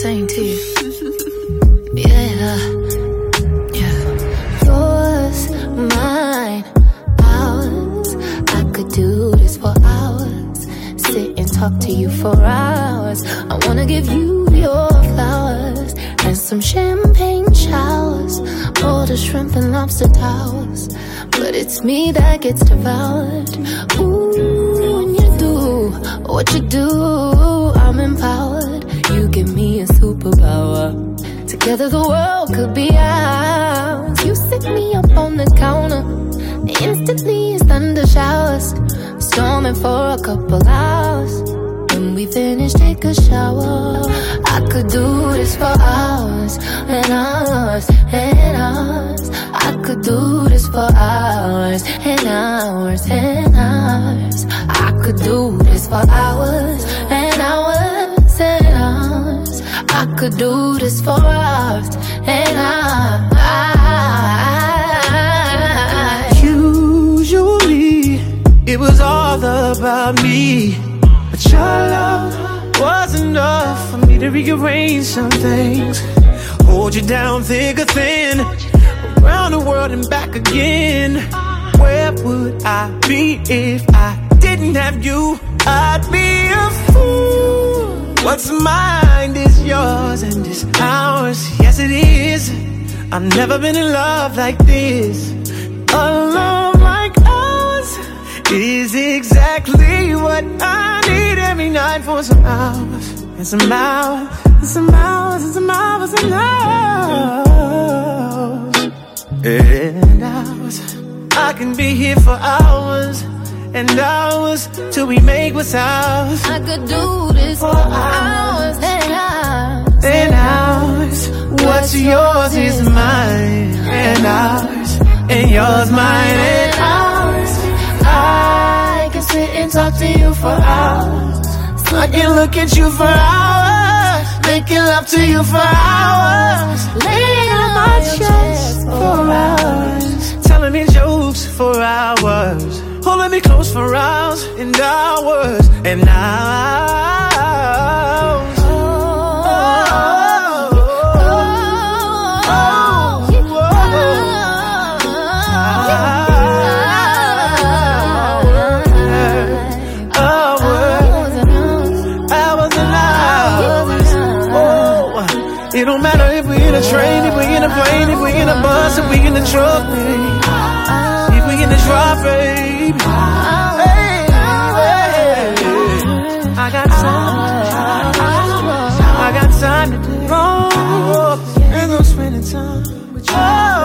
same to you. Yeah. Yours, mine, ours. I could do this for hours. Sit and talk to you for hours. I wanna give you your flowers and some champagne showers, all the shrimp and lobster towers. But it's me that gets devoured. Ooh, when you do what you do, I'm empowered. You give me a superpower. Together the world could be ours. You sit me up on the counter. Instantly it's thunder showers, storming for a couple hours. When we finish, take a shower. I could do this for hours and hours and hours. I could do this for hours and hours and hours. I could do this for hours and hours and hours. I could do this for hours and hours. Usually it was all about me, but your love was enough for me to rearrange some things. Hold you down thick or thin, around the world and back again. Where would I be if I didn't have you? I'd be a fool. What's mine is yours and is ours. Yes, it is. I've never been in love like this. A love like ours is exactly what I need every night for some hours and some hours and some hours and some hours and hours and hours. I can be here for hours and hours till we make what's ours. I could do this for hours and hours and hours. What's yours is mine and ours, and yours mine and ours. I can sit and talk to you for hours. I can look at you for hours, making love to you for hours, laying on my chest for hours, telling me jokes for hours, holding me close for hours and hours and hours. It don't matter if we in a train, if we in a plane, if we in a bus, if we in a truck, baby. If we in the drop, baby. Hey, hey. I got time to do. And I'm spending time with you.